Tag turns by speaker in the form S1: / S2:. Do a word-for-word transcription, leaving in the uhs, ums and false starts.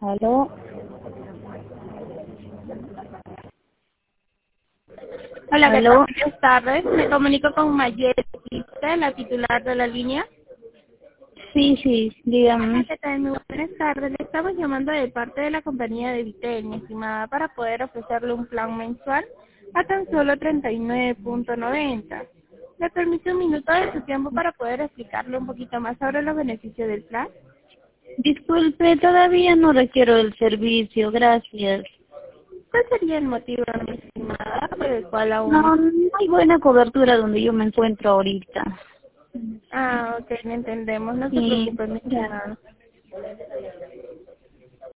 S1: ¿Aló?
S2: Hola, ¿qué tal?
S1: ¿Aló?
S2: Buenas tardes. Me comunico con Mayet, la titular de la línea.
S1: Sí, sí,
S2: Hola,
S1: dígame.
S2: ¿qué tal? Muy buenas tardes. Le estamos llamando de parte de la compañía de Vitel, mi estimada, para poder ofrecerle un plan mensual a tan solo treinta y nueve punto noventa. ¿Le permite un minuto de su tiempo para poder explicarle un poquito más sobre los beneficios del plan?
S1: Disculpe, todavía no requiero el servicio, gracias.
S2: ¿Cuál sería el motivo, mi estimada, por el cual aún...
S1: No, no hay buena cobertura donde yo me encuentro ahorita.
S2: Ah, ok, le entendemos. No se
S1: Sí,
S2: preocupe, mi
S1: ya.
S2: estimada.